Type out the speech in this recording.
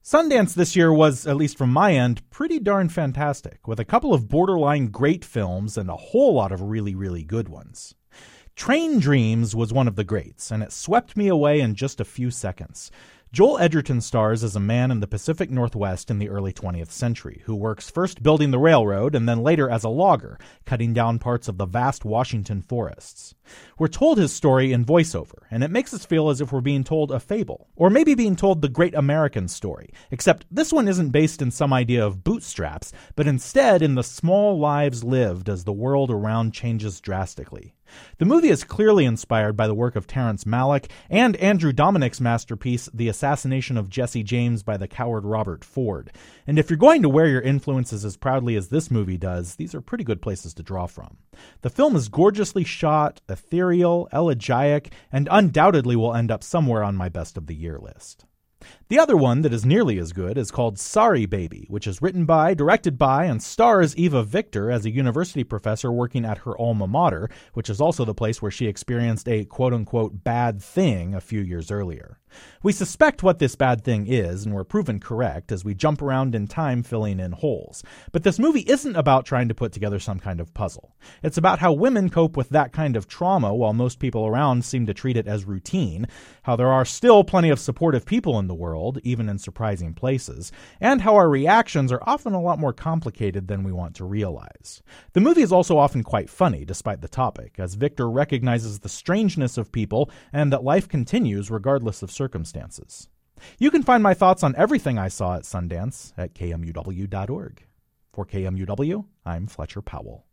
Sundance this year was, at least from my end, pretty darn fantastic, with a couple of borderline great films and a whole lot of really, really good ones. Train Dreams was one of the greats, and it swept me away in just a few seconds. Joel Edgerton stars as a man in the Pacific Northwest in the early 20th century, who works first building the railroad and then later as a logger, cutting down parts of the vast Washington forests. We're told his story in voiceover, and it makes us feel as if we're being told a fable, or maybe being told the great American story, except this one isn't based in some idea of bootstraps, but instead in the small lives lived as the world around changes drastically. The movie is clearly inspired by the work of Terrence Malick and Andrew Dominik's masterpiece, The Assassination of Jesse James by the Coward Robert Ford. And if you're going to wear your influences as proudly as this movie does, these are pretty good places to draw from. The film is gorgeously shot, ethereal, elegiac, and undoubtedly will end up somewhere on my best of the year list. The other one that is nearly as good is called Sorry Baby, which is written by, directed by, and stars Eva Victor as a university professor working at her alma mater, which is also the place where she experienced a quote-unquote bad thing a few years earlier. We suspect what this bad thing is, and we're proven correct as we jump around in time filling in holes. But this movie isn't about trying to put together some kind of puzzle. It's about how women cope with that kind of trauma while most people around seem to treat it as routine, how there are still plenty of supportive people in the world, even in surprising places, and how our reactions are often a lot more complicated than we want to realize. The movie is also often quite funny, despite the topic, as Victor recognizes the strangeness of people and that life continues regardless of circumstances. You can find my thoughts on everything I saw at Sundance at kmuw.org. For KMUW, I'm Fletcher Powell.